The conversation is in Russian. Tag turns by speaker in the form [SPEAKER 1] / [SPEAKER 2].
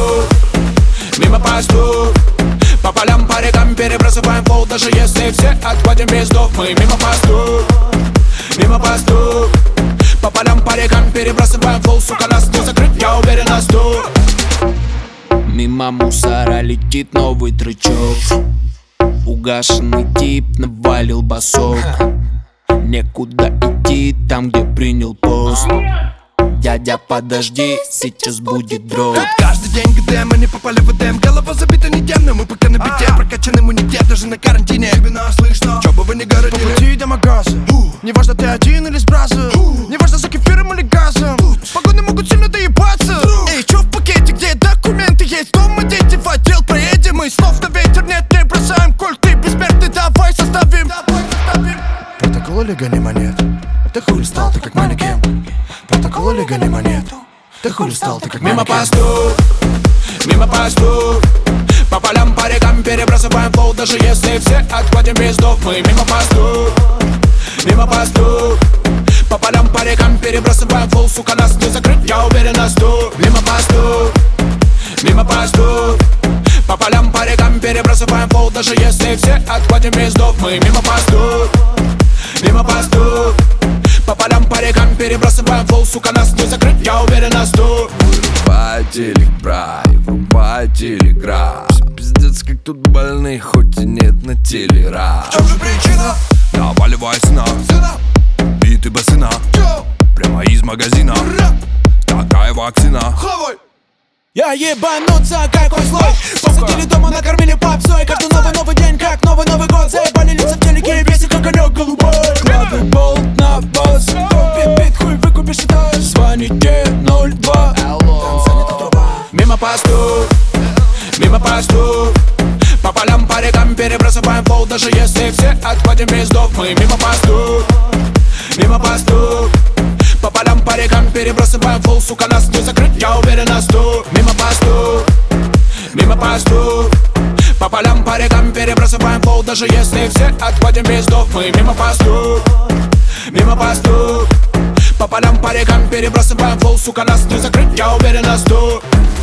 [SPEAKER 1] мимо посту. По полям, по рекам перебрасываем флоу. Даже если все отходим без дов, мы мимо посту, мимо посту. По полям, по рекам перебрасываем флоу. Сука, нас не закрыть, я уверен на 100.
[SPEAKER 2] Мимо мусора летит новый трючок. Угашенный тип навалил басок. Некуда идти там, где принял пост. Дядя, подожди, сейчас будет дроп.
[SPEAKER 3] Каждый день ГД, мы не попали в ЭДМ. Голова забита не тем, но мы пока на бите. Прокачан иммунитет даже на карантине. Тебе нас слышно, чё бы вы не городили. По пути до магаза, неважно ты один или с бразом, неважно за кефиром или газом, погоны могут сильно доебаться. Эй, чё в пакете, где документы есть? Дома дети, в отдел проедем. И слов на ветер нет, не бросаем. Коль ты бессмертный, давай составим протокол или гони монет. Ты хуй стал, ты как манекен. Протокол или гони монет. Ты хуй стал, ты как
[SPEAKER 1] мимо
[SPEAKER 3] манекен.
[SPEAKER 1] посту, мимо посту. По полям, по рекам перебрасываем флоу. Даже если все отходим без дов, мы мимо посту, мимо посту. По полям, по рекам перебрасываем флоу. Сука, нас не закрыть, я уверен на 100. Мимо посту, мимо посту. По полям, по рекам перебрасываем флоу. Даже если все отходим без дов, мы мимо посту, мимо посту. По полям, по рекам перебрасываем флоу. Сука, нас не закрыть, я уверен на 100.
[SPEAKER 3] Врубай телек, брай, врубай телеграф. Все пиздец, как тут больных, хоть и нет на телера. В чем же причина? Наваливай сына, биты басына, прямо из магазина. Такая вакцина.
[SPEAKER 2] Я ебануться, какой слой. Посадили дома, накормили попсой. Каждый новый день, как новый год. Заебали лица в телеке, бесит, как конек голубой. Кладу болт на босс. Купи бит, хуй выкупишь этаж. Звоните 02.
[SPEAKER 1] Мимо посту, мимо посту. По полям, по рекам перебрасываем флоу. Даже если все отходим без дов, мы мимо посту, мимо посту. По полям, по рекам перебрасываем флоу. Сука, нас не закрыть, я уверен на 100. Мимо посту, мимо посту. По полям, по рекам перебрасываем флоу. Даже если все отходим без дов, мы мимо посту, мимо посту. По полям, по рекам перебрасываем флоу. Сука, нас не закрыть, я уверен на 100.